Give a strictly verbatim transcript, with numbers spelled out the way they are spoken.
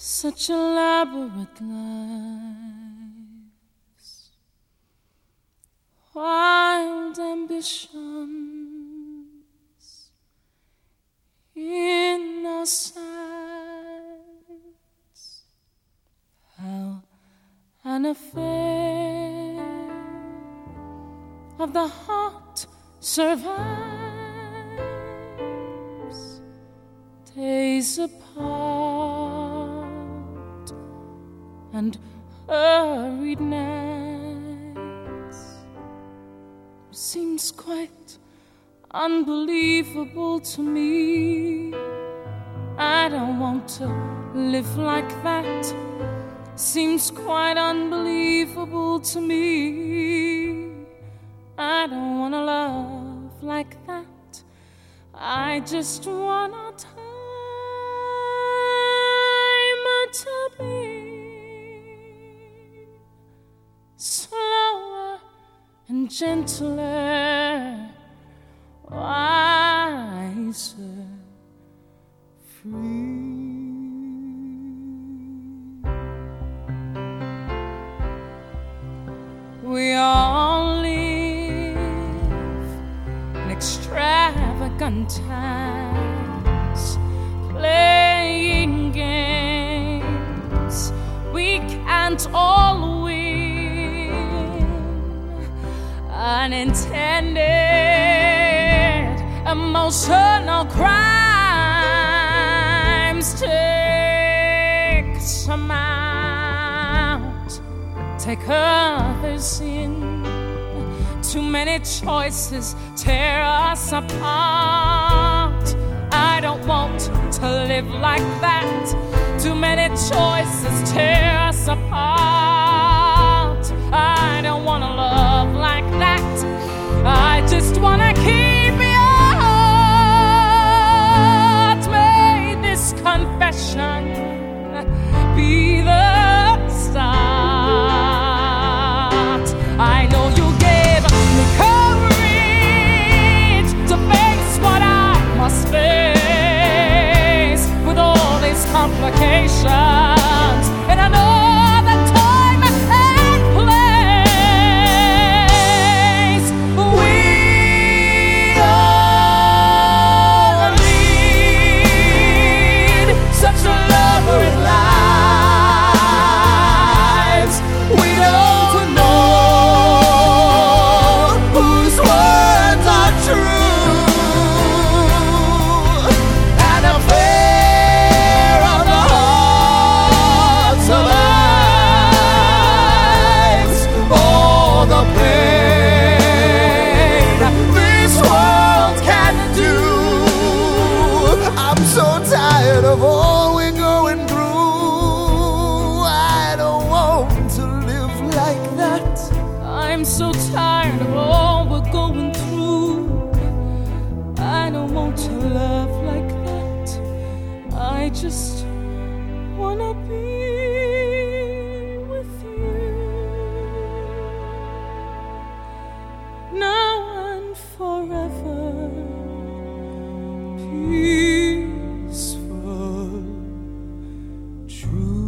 such elaborate lives, wild ambitions in our sights, how an affair of the heart survives days apart and hurried nights. Seems quite unbelievable to me. I don't want to live like that. Seems quite unbelievable to me. I don't want to love like that. I just want our time to be slower and gentler, wiser, free. We all live in extravagant times, playing games we can't all win. Unintended emotional crimes take some out, take others in. Too many choices tear us apart. I don't want to live like that. Too many choices tear us apart. I don't want to love like that. I just want to keep your heart. May this confession be the start. I know you gave me courage to face what I must face with all these complications. And I know that time and place we all lead such elaborate lives. We don't know whose words are true, and a fear of the heart survives all the pain this world can do. I'm so tired of all we're going through. I don't want to live like that. I'm so tired of all we're going through. I don't want to love like that. I just wanna be with you now and forever. Peaceful, true.